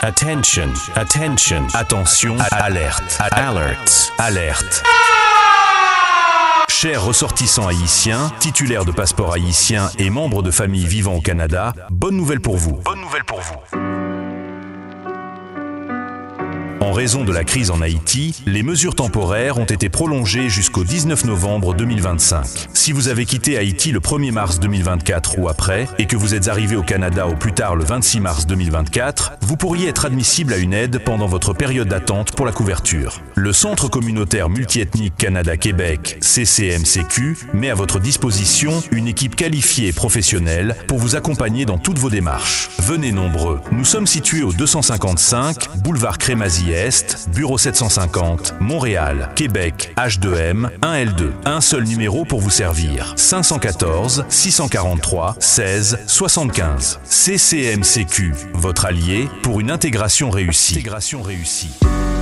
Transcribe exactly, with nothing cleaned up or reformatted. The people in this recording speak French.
Attention, attention, attention, alerte, alerte, alerte. Chers ressortissants haïtiens, titulaires de passeport haïtien et membres de familles vivant au Canada, bonne nouvelle pour vous. Bonne nouvelle pour vous. En raison de la crise en Haïti, les mesures temporaires ont été prolongées jusqu'au dix-neuf novembre deux mille vingt-cinq. Si vous avez quitté Haïti le premier mars deux mille vingt-quatre ou après, et que vous êtes arrivé au Canada au plus tard le vingt-six mars deux mille vingt-quatre, vous pourriez être admissible à une aide pendant votre période d'attente pour la couverture. Le Centre communautaire multiethnique Canada-Québec, C C M C Q, met à votre disposition une équipe qualifiée et professionnelle pour vous accompagner dans toutes vos démarches. Venez nombreux. Nous sommes situés au deux cent cinquante-cinq, boulevard Crémazie Est, bureau sept cent cinquante, Montréal, Québec, H deux M, un L deux. Un seul numéro pour vous servir. cinq un quatre, six cent quarante-trois, seize, soixante-quinze. C C M C Q, votre allié pour une intégration réussie. Intégration réussie.